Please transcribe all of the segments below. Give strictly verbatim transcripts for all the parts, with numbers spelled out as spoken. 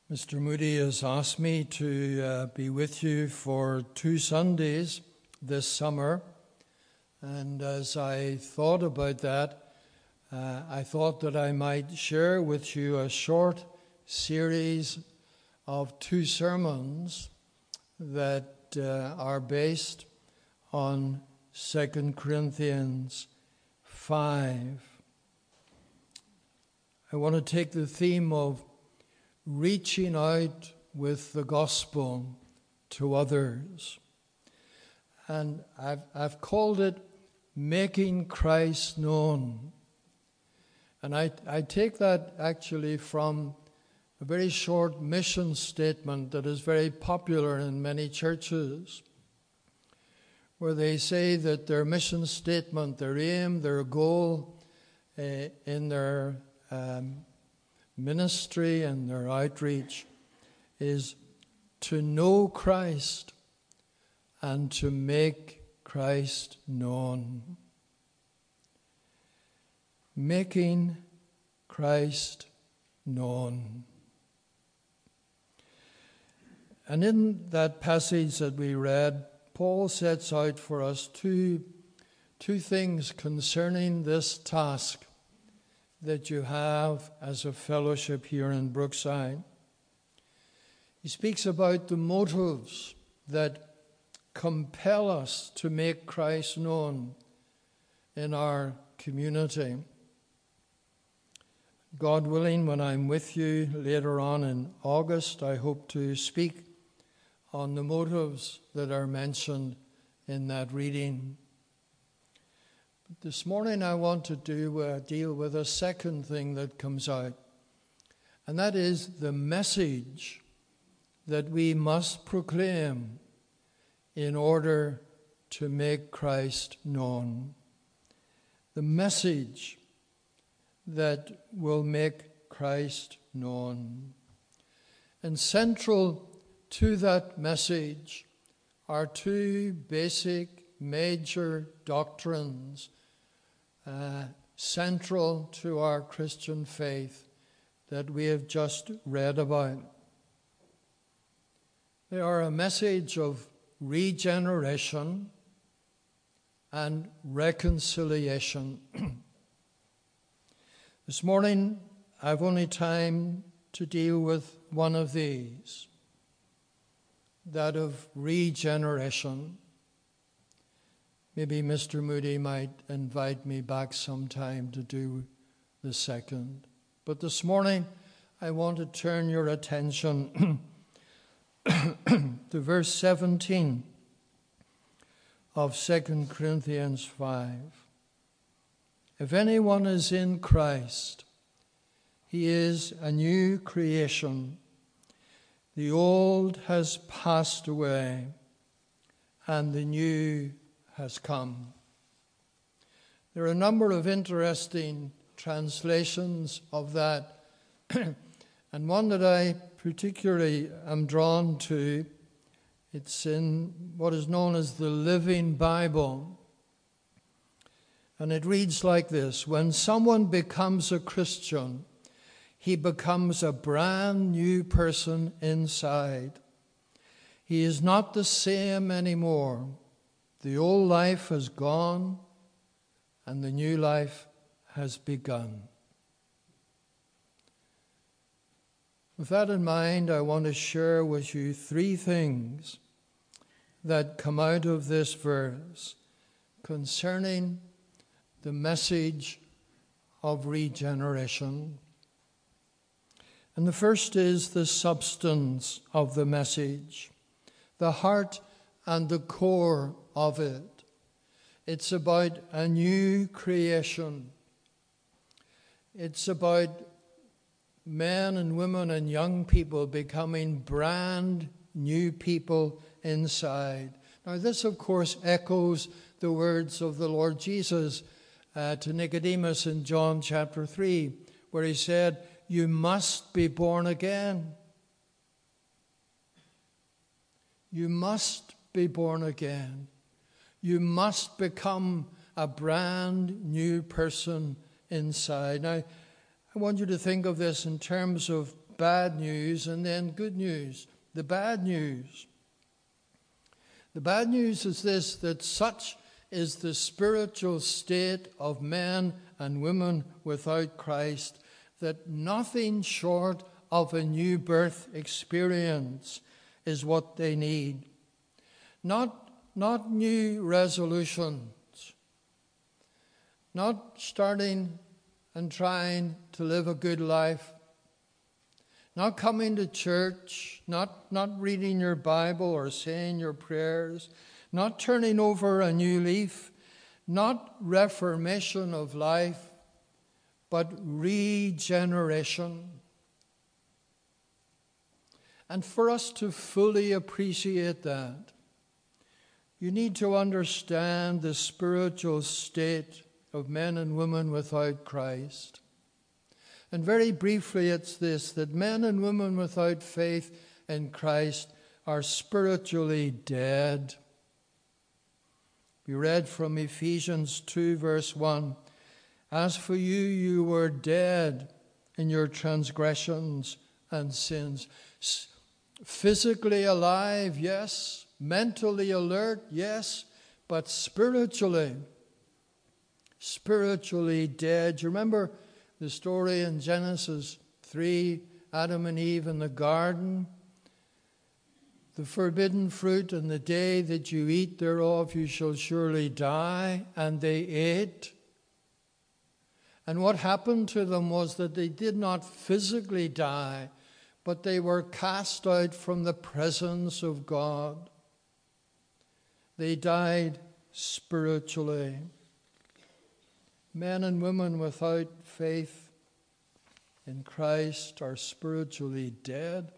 Mister Moody has asked me to uh, be with you for two Sundays this summer, and as I thought about that, uh, I thought that I might share with you a short series of two sermons that uh, are based on Second Corinthians five. I want to take the theme of reaching out with the gospel to others. And I've, I've called it Making Christ Known. And I, I take that actually from a very short mission statement that is very popular in many churches, where they say that their mission statement, their aim, their goal uh, in their um, ministry and their outreach is to know Christ and to make Christ known. Making Christ known. And in that passage that we read, Paul sets out for us two, two things concerning this task that you have as a fellowship here in Brookside. He speaks about the motives that compel us to make Christ known in our community. God willing, when I'm with you later on in August, I hope to speak on the motives that are mentioned in that reading. This morning I want to do uh, deal with a second thing that comes out, and that is the message that we must proclaim in order to make Christ known. The message that will make Christ known. And central to that message are two basic major doctrines Uh, central to our Christian faith that we have just read about. They are a message of regeneration and reconciliation. This morning, I've only time to deal with one of these, that of regeneration. Maybe Mister Moody might invite me back sometime to do the second. But this morning, I want to turn your attention to verse seventeen of Second Corinthians five. If anyone is in Christ, he is a new creation. The old has passed away, and the new has come. There are a number of interesting translations of that, and one that I particularly am drawn to, it's in what is known as the Living Bible, and it reads like this: when someone becomes a Christian, he becomes a brand new person inside. He is not the same anymore. The old life has gone, and the new life has begun. With that in mind, I want to share with you three things that come out of this verse concerning the message of regeneration. And the first is the substance of the message, the heart and the core of it. It's about a new creation. It's about men and women and young people becoming brand new people inside. Now this, of course, echoes the words of the Lord Jesus uh, to Nicodemus in John chapter three, where he said, "You must be born again. You must be born again. You must become a brand new person inside." Now, I want you to think of this in terms of bad news and then good news. The bad news. The bad news is this, that such is the spiritual state of men and women without Christ, that nothing short of a new birth experience is what they need. Not, not new resolutions, not starting and trying to live a good life, not coming to church, not, not reading your Bible or saying your prayers, not turning over a new leaf, not reformation of life, but regeneration. And for us to fully appreciate that, you need to understand the spiritual state of men and women without Christ. And very briefly, it's this, that men and women without faith in Christ are spiritually dead. We read from Ephesians two, verse one, "As for you, you were dead in your transgressions and sins." Physically alive, yes. Mentally alert, yes. But spiritually, spiritually dead. You remember the story in Genesis three, Adam and Eve in the garden? The forbidden fruit, and the day that you eat thereof you shall surely die. And they ate. And what happened to them was that they did not physically die, but they were cast out from the presence of God. They died spiritually. Men and women without faith in Christ are spiritually dead.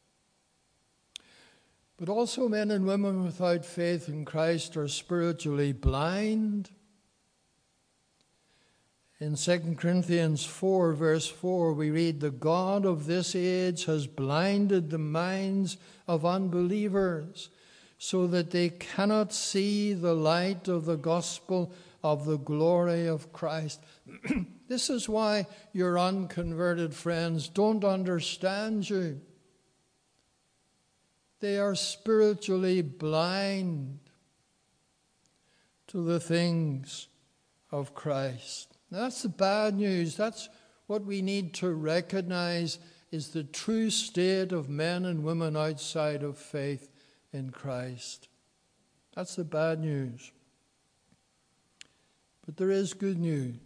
But also men and women without faith in Christ are spiritually blind. In Second Corinthians four, verse four, we read, "The God of this age has blinded the minds of unbelievers, so that they cannot see the light of the gospel of the glory of Christ." This is why your unconverted friends don't understand you. They are spiritually blind to the things of Christ. Now, that's the bad news. That's what we need to recognize is the true state of men and women outside of faith in Christ. That's the bad news. But there is good news.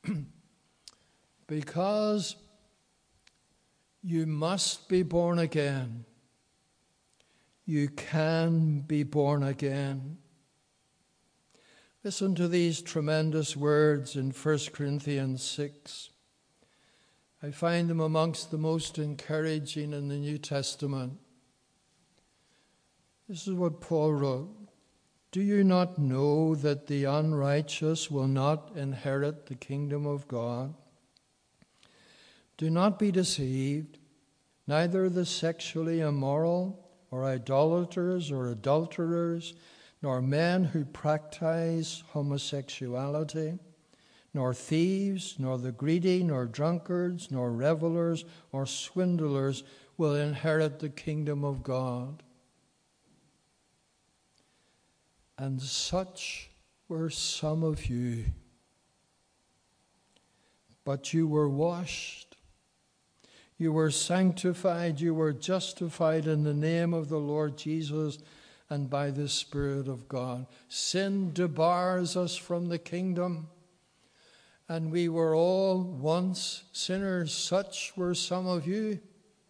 Because you must be born again. You can be born again. Listen to these tremendous words in First Corinthians six. I find them amongst the most encouraging in the New Testament. This is what Paul wrote. "Do you not know that the unrighteous will not inherit the kingdom of God? Do not be deceived. Neither the sexually immoral, or idolaters, or adulterers, nor men who practice homosexuality, nor thieves, nor the greedy, nor drunkards, nor revelers, or swindlers will inherit the kingdom of God." And such were some of you. But you were washed, you were sanctified, you were justified in the name of the Lord Jesus and by the Spirit of God. Sin debars us from the kingdom, and we were all once sinners. Such were some of you,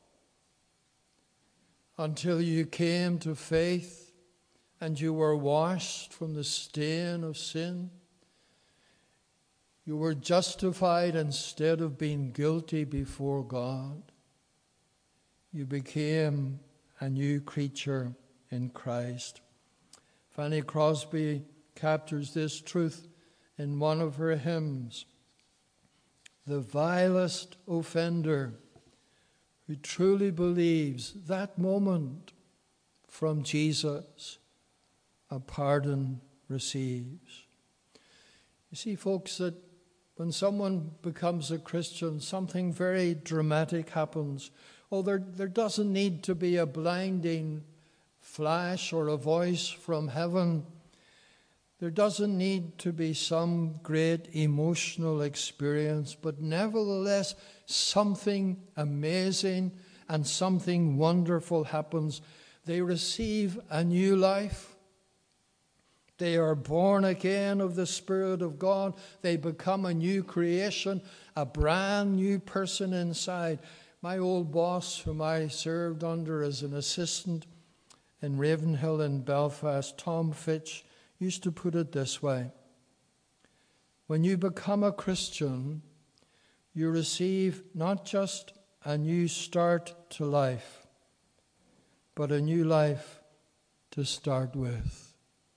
until you came to faith and you were washed from the stain of sin. You were justified instead of being guilty before God. You became a new creature in Christ. Fanny Crosby captures this truth in one of her hymns. The vilest offender who truly believes that moment from Jesus a pardon receives. You see, folks, that when someone becomes a Christian, something very dramatic happens. Oh, there, there doesn't need to be a blinding flash or a voice from heaven. There doesn't need to be some great emotional experience, but nevertheless, something amazing and something wonderful happens. They receive a new life. They are born again of the Spirit of God. They become a new creation, a brand new person inside. My old boss, whom I served under as an assistant in Ravenhill in Belfast, Tom Fitch, used to put it this way: when you become a Christian, you receive not just a new start to life, but a new life to start with.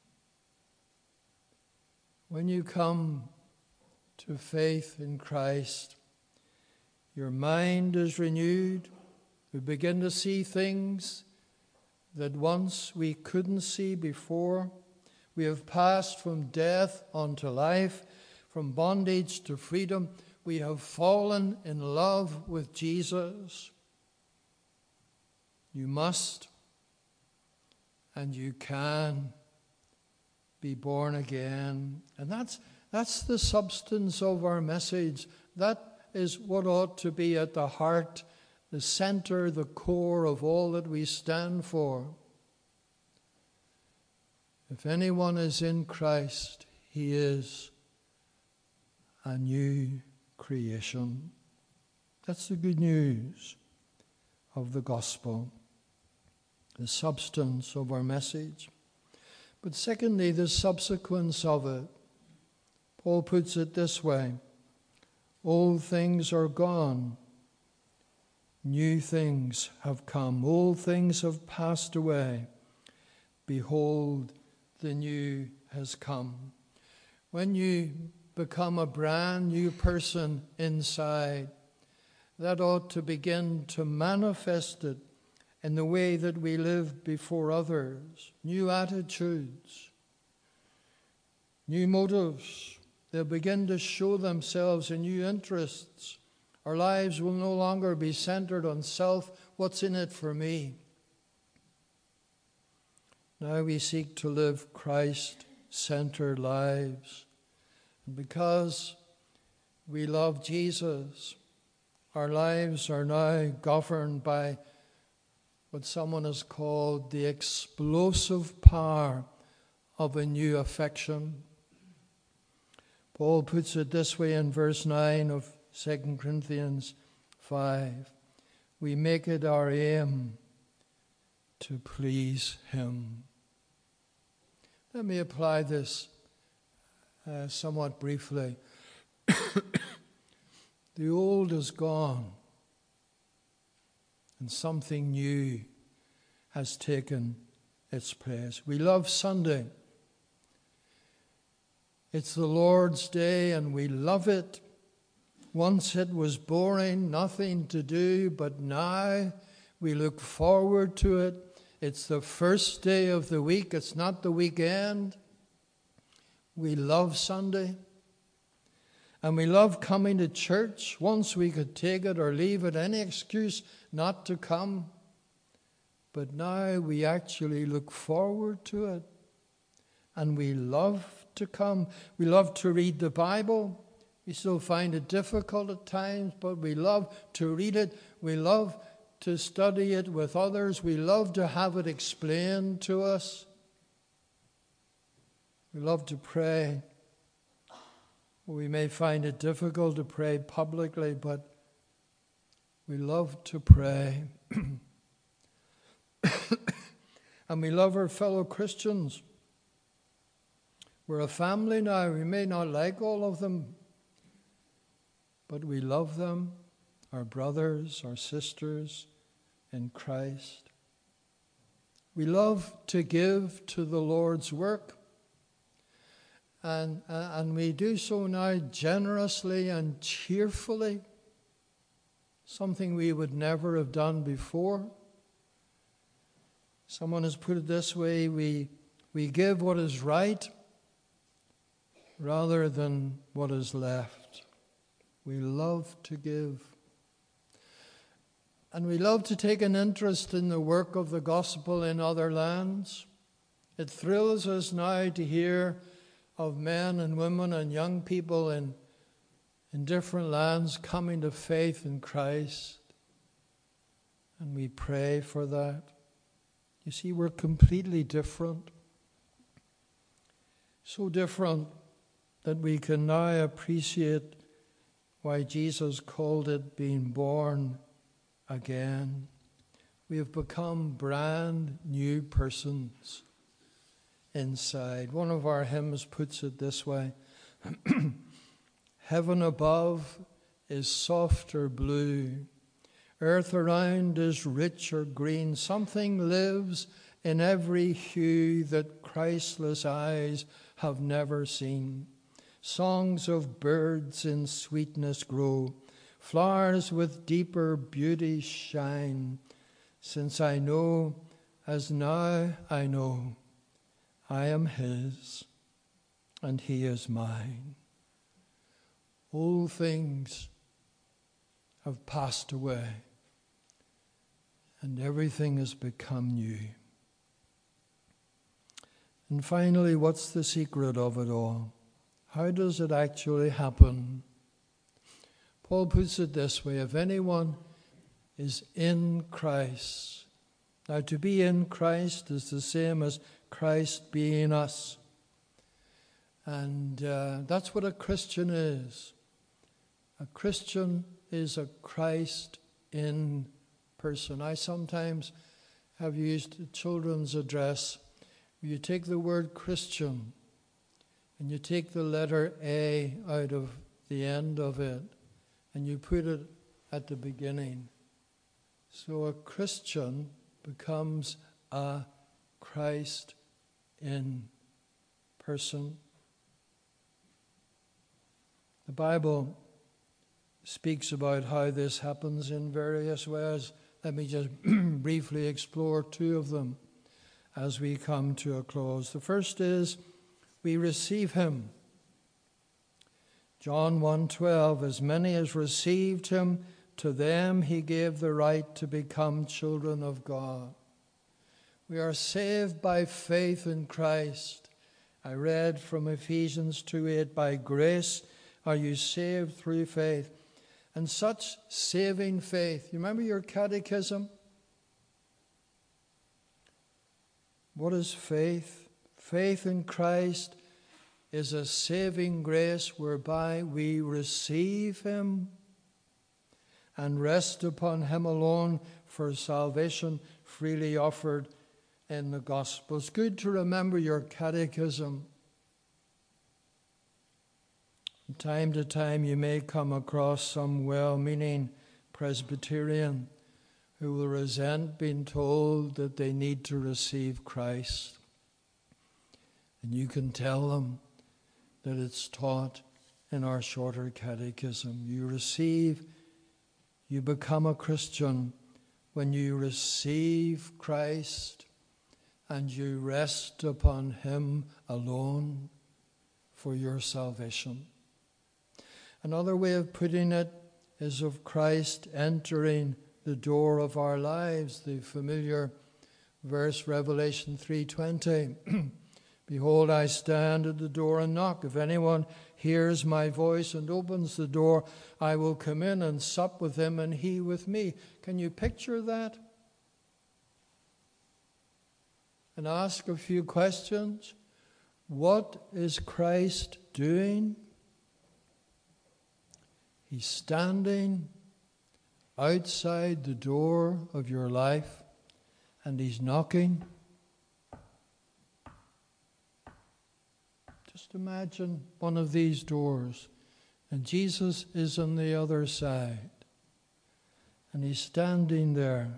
When you come to faith in Christ, your mind is renewed. We begin to see things that once we couldn't see before. We have passed from death unto life, from bondage to freedom. We have fallen in love with Jesus. You must and you can be born again. And that's, that's the substance of our message. That is what ought to be at the heart, the center, the core of all that we stand for. If anyone is in Christ, he is a new creation. That's the good news of the gospel, the substance of our message. But secondly, the subsequence of it. Paul puts it this way: old things are gone, new things have come. Old things have passed away. Behold, the new has come. When you become a brand new person inside, that ought to begin to manifest it in the way that we live before others. New attitudes, new motives. They'll begin to show themselves in new interests. Our lives will no longer be centered on self. What's in it for me? Now we seek to live Christ-centered lives. And because we love Jesus, our lives are now governed by what someone has called the explosive power of a new affection. Paul puts it this way in verse nine of Second Corinthians five. We make it our aim to please him. Let me apply this uh, somewhat briefly. The old is gone, and something new has taken its place. We love Sunday. It's the Lord's day, and we love it. Once it was boring, nothing to do, but now we look forward to it. It's the first day of the week. It's not the weekend. We love Sunday. And we love coming to church. Once we could take it or leave it, any excuse not to come. But now we actually look forward to it. And we love to come. We love to read the Bible. We still find it difficult at times, but we love to read it. We love to study it with others. We love to have it explained to us. We love to pray. We may find it difficult to pray publicly, but we love to pray. And we love our fellow Christians. We're a family now. We may not like all of them, but we love them, our brothers, our sisters in Christ. We love to give to the Lord's work. And, uh, and we do so now generously and cheerfully, something we would never have done before. Someone has put it this way: we, we give what is right rather than what is left. We love to give. And we love to take an interest in the work of the gospel in other lands. It thrills us now to hear of men and women and young people in, in different lands coming to faith in Christ. And we pray for that. You see, we're completely different. So different that we can now appreciate why Jesus called it being born again. We have become brand new persons inside. One of our hymns puts it this way: heaven above is softer blue, earth around is richer green. Something lives in every hue that Christless eyes have never seen. Songs of birds in sweetness grow, flowers with deeper beauty shine. Since I know, as now I know, I am His and He is mine. Old things have passed away and everything has become new. And finally, what's the secret of it all? How does it actually happen? Paul puts it this way: if anyone is in Christ. Now, to be in Christ is the same as Christ being us. And uh, that's what a Christian is. A Christian is a Christ in person. I sometimes have used a children's address. You take the word Christian and you take the letter A out of the end of it and you put it at the beginning. So a Christian becomes a Christ in person. The Bible speaks about how this happens in various ways. Let me just briefly explore two of them as we come to a close. The first is we receive Him. John one twelve, as many as received Him, to them He gave the right to become children of God. We are saved by faith in Christ. I read from Ephesians two eight, by grace are you saved through faith. And such saving faith. You remember your catechism? What is faith? Faith in Christ is a saving grace whereby we receive Him and rest upon Him alone for salvation freely offered in the gospel. It's good to remember your catechism. From time to time you may come across some well-meaning Presbyterian who will resent being told that they need to receive Christ. And you can tell them that it's taught in our shorter catechism. You receive, you become a Christian when you receive Christ and you rest upon Him alone for your salvation. Another way of putting it is of Christ entering the door of our lives, the familiar verse, Revelation three twenty. Behold, I stand at the door and knock. If anyone hears my voice and opens the door, I will come in and sup with him and he with me. Can you picture that? And ask a few questions. What is Christ doing? He's standing outside the door of your life and He's knocking. Just imagine one of these doors and Jesus is on the other side and He's standing there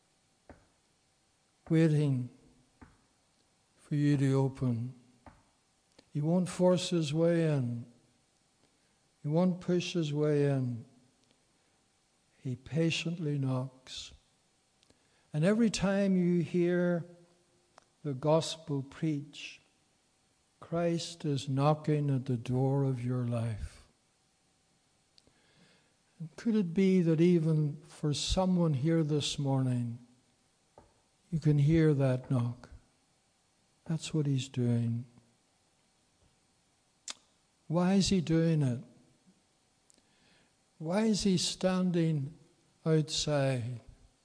waiting for you to open. He won't force His way in. He won't push His way in. He patiently knocks. And every time you hear the gospel preached, Christ is knocking at the door of your life. Could it be that even for someone here this morning, you can hear that knock? That's what he's doing. Why is he doing it? Why is he standing outside,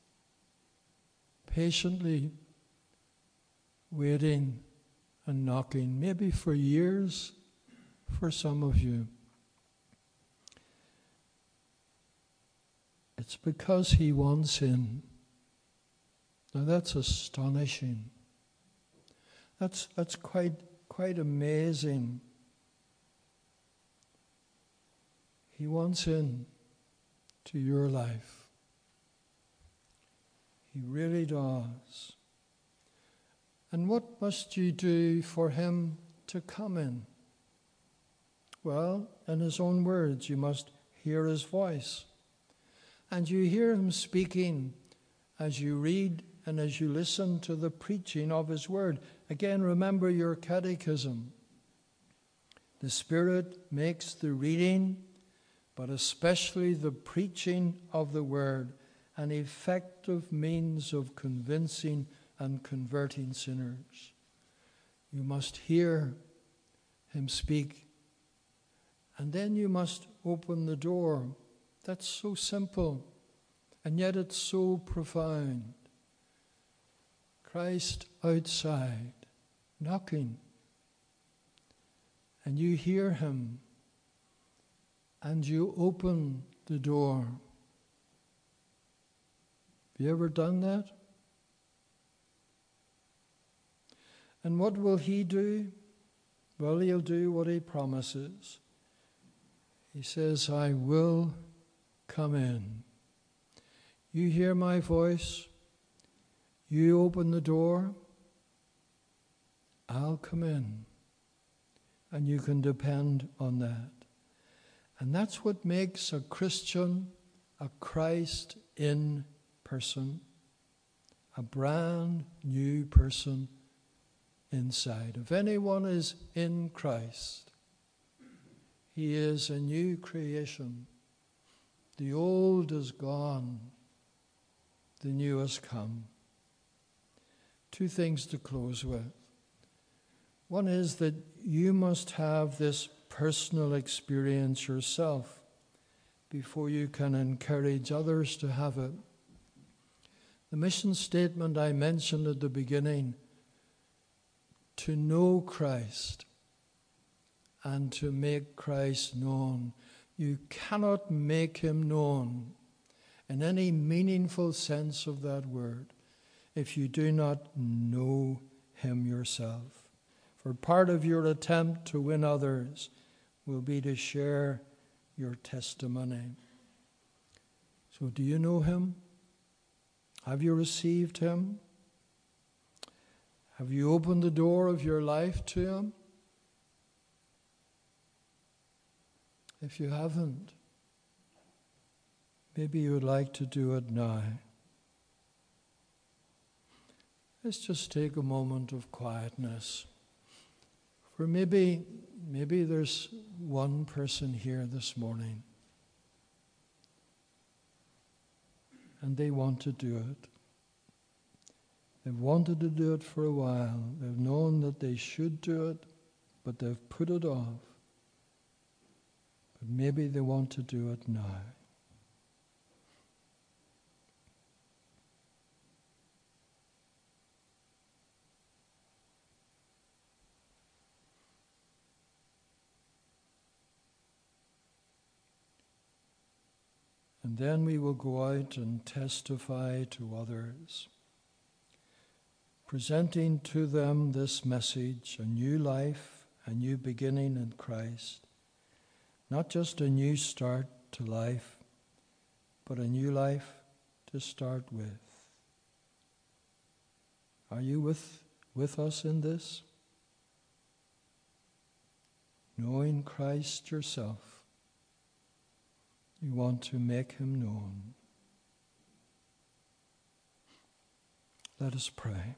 patiently waiting and knocking, maybe for years for some of you? It's because he wants in. Now that's astonishing. That's that's quite quite amazing. He wants in to your life. He really does. And what must you do for him to come in? Well, in his own words, you must hear his voice. And you hear him speaking as you read and as you listen to the preaching of his word. Again, remember your catechism. The Spirit makes the reading, but especially the preaching of the word, an effective means of convincing and converting sinners. You must hear him speak, and then you must open the door. That's so simple, and yet it's so profound. Christ outside, knocking, and you hear him, and you open the door. Have you ever done that? And what will he do? Well, he'll do what he promises. He says, I will come in. You hear my voice. You open the door. I'll come in. And you can depend on that. And that's what makes a Christian a Christ in person, a brand new person inside. If anyone is in Christ, he is a new creation. The old is gone, the new has come. Two things to close with. One is that you must have this personal experience yourself before you can encourage others to have it. The mission statement I mentioned at the beginning, to know Christ and to make Christ known. You cannot make him known in any meaningful sense of that word if you do not know him yourself. For part of your attempt to win others will be to share your testimony. So do you know him? Have you received him? Have you opened the door of your life to him? If you haven't, maybe you would like to do it now. Let's just take a moment of quietness. For maybe, maybe there's one person here this morning, and they want to do it. They've wanted to do it for a while. They've known that they should do it, but they've put it off. But maybe they want to do it now. And then we will go out and testify to others, presenting to them this message, a new life, a new beginning in Christ. Not just a new start to life, but a new life to start with. Are you with, with us in this? Knowing Christ yourself, you want to make him known. Let us pray.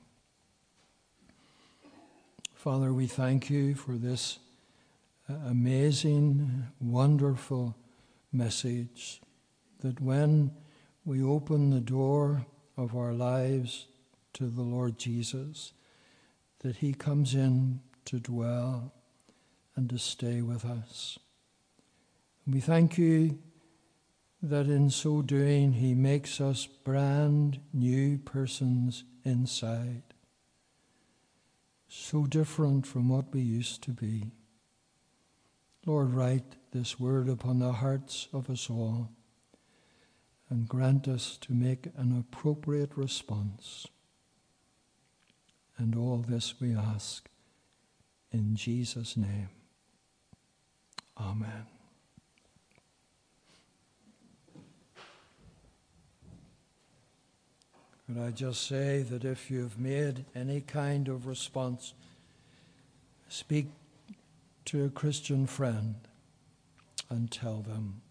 Father, we thank you for this amazing, wonderful message that when we open the door of our lives to the Lord Jesus, that he comes in to dwell and to stay with us. We thank you that in so doing he makes us brand new persons inside, so different from what we used to be. Lord, write this word upon the hearts of us all and grant us to make an appropriate response. And all this we ask in Jesus' name. Amen. Could I just say that if you've made any kind of response, speak to a Christian friend and tell them.